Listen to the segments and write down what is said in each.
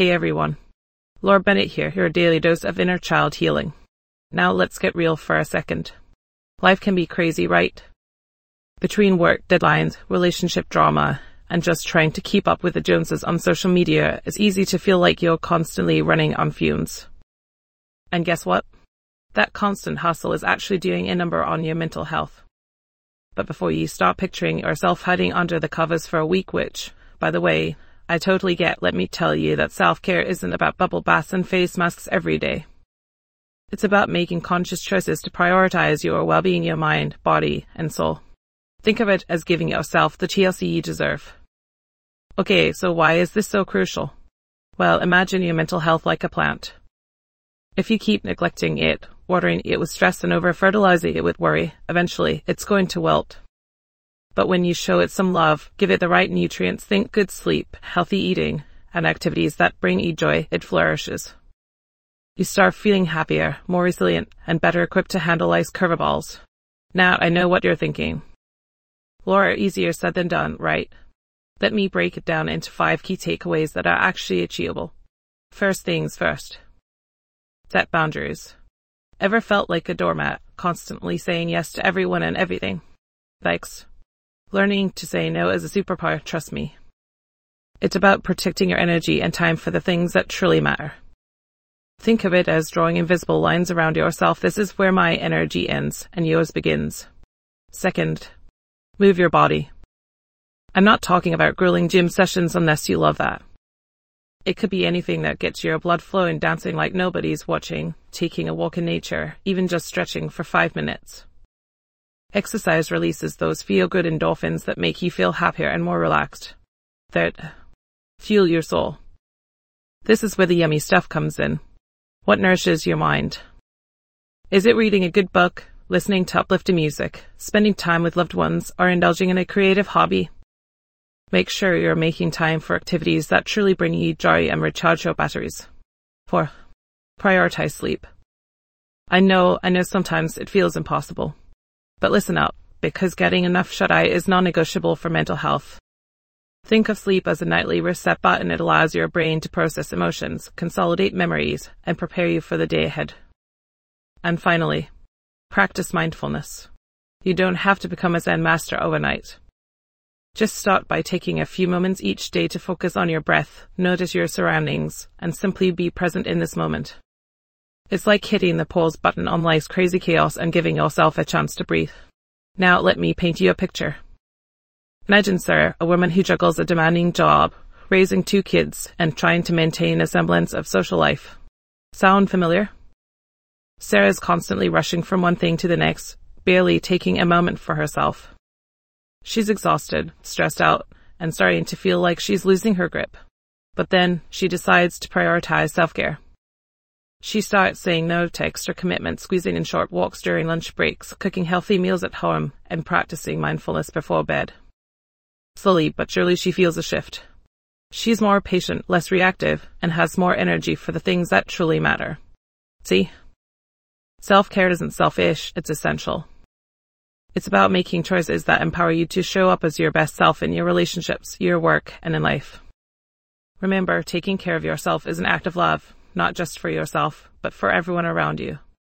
Hey everyone, Laura Bennett here, your daily dose of inner child healing. Now let's get real for a second. Life can be crazy, right? Between work, deadlines, relationship drama, and just trying to keep up with the Joneses on social media, it's easy to feel like you're constantly running on fumes. And guess what? That constant hustle is actually doing a number on your mental health. But before you start picturing yourself hiding under the covers for a week, which, by the way, I totally get, let me tell you that self-care isn't about bubble baths and face masks every day. It's about making conscious choices to prioritize your well-being, your mind, body, and soul. Think of it as giving yourself the TLC you deserve. Okay, so why is this so crucial? Well, imagine your mental health like a plant. If you keep neglecting it, watering it with stress and over-fertilizing it with worry, eventually it's going to wilt. But when you show it some love, give it the right nutrients, think good sleep, healthy eating, and activities that bring you joy, it flourishes. You start feeling happier, more resilient, and better equipped to handle life's curveballs. Now I know what you're thinking. Laura, easier said than done, right? Let me break it down into 5 key takeaways that are actually achievable. First things first. Set boundaries. Ever felt like a doormat, constantly saying yes to everyone and everything? Thanks. Learning to say no is a superpower, trust me. It's about protecting your energy and time for the things that truly matter. Think of it as drawing invisible lines around yourself. This is where my energy ends and yours begins. Second, move your body. I'm not talking about grueling gym sessions unless you love that. It could be anything that gets your blood flowing, dancing like nobody's watching, taking a walk in nature, even just stretching for 5 minutes. Exercise releases those feel-good endorphins that make you feel happier and more relaxed. Third, fuel your soul. This is where the yummy stuff comes in. What nourishes your mind? Is it reading a good book, listening to uplifting music, spending time with loved ones, or indulging in a creative hobby? Make sure you're making time for activities that truly bring you joy and recharge your batteries. 4. Prioritize sleep. I know sometimes it feels impossible. But listen up, because getting enough shut-eye is non-negotiable for mental health. Think of sleep as a nightly reset button. It allows your brain to process emotions, consolidate memories, and prepare you for the day ahead. And finally, practice mindfulness. You don't have to become a Zen master overnight. Just start by taking a few moments each day to focus on your breath, notice your surroundings, and simply be present in this moment. It's like hitting the pause button on life's crazy chaos and giving yourself a chance to breathe. Now let me paint you a picture. Imagine Sarah, a woman who juggles a demanding job, raising 2 kids, and trying to maintain a semblance of social life. Sound familiar? Sarah is constantly rushing from one thing to the next, barely taking a moment for herself. She's exhausted, stressed out, and starting to feel like she's losing her grip. But then she decides to prioritize self-care. She starts saying no to extra commitments, squeezing in short walks during lunch breaks, cooking healthy meals at home, and practicing mindfulness before bed. Slowly but surely she feels a shift. She's more patient, less reactive, and has more energy for the things that truly matter. See? Self-care isn't selfish, it's essential. It's about making choices that empower you to show up as your best self in your relationships, your work, and in life. Remember, taking care of yourself is an act of love. Not just for yourself, but for everyone around you.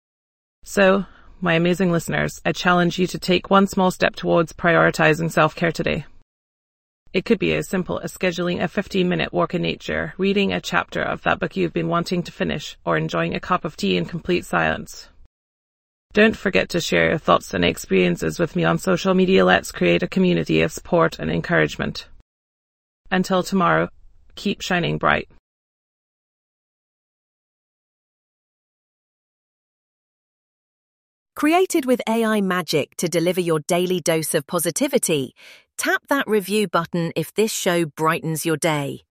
So, my amazing listeners, I challenge you to take one small step towards prioritizing self-care today. It could be as simple as scheduling a 15-minute walk in nature, reading a chapter of that book you've been wanting to finish, or enjoying a cup of tea in complete silence. Don't forget to share your thoughts and experiences with me on social media. Let's create a community of support and encouragement. Until tomorrow, keep shining bright. Created with AI magic to deliver your daily dose of positivity, tap that review button if this show brightens your day.